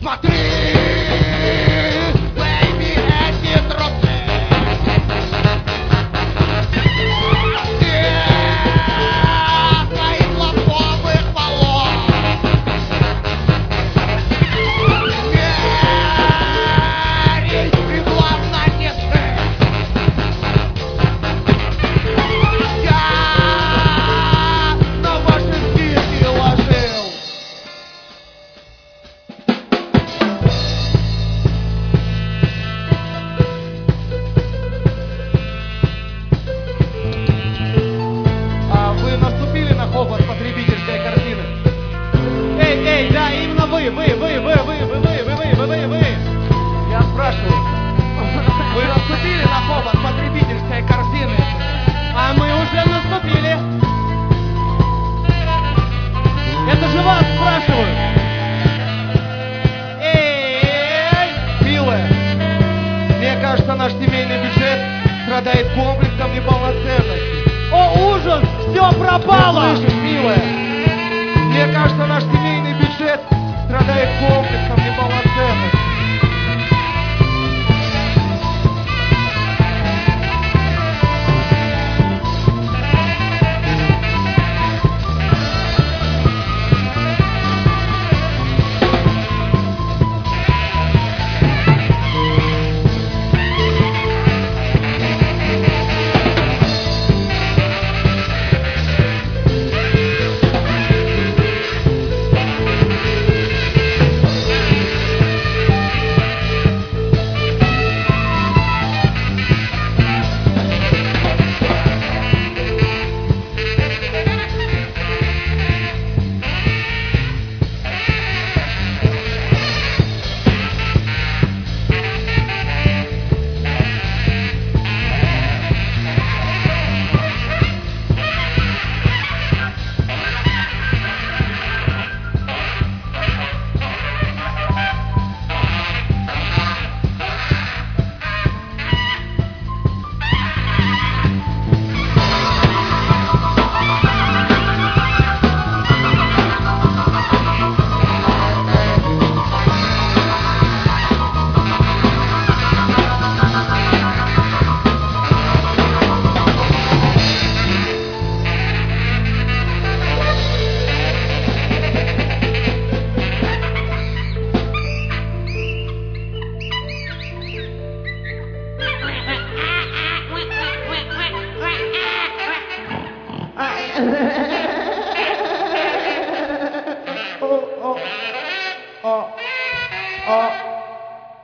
Смотри, baby, эти трусы. Нет твоих ласковых волос. Мерень, и главное не ты. Я на ваши спины ложил. Вы наступили на хобот потребительской корзины? Эй, да, именно вы. Я спрашиваю. Вы наступили на хобот потребительской корзины? А мы уже наступили. Это же вас спрашивают. Эй, милая, мне кажется, наш семейный бюджет страдает комплексом неполноценности. О, ужас! Все пропало! Ты слышишь, милая? Мне кажется, наш семейный бюджет страдает комплексом неполноценности. Ha ha ha!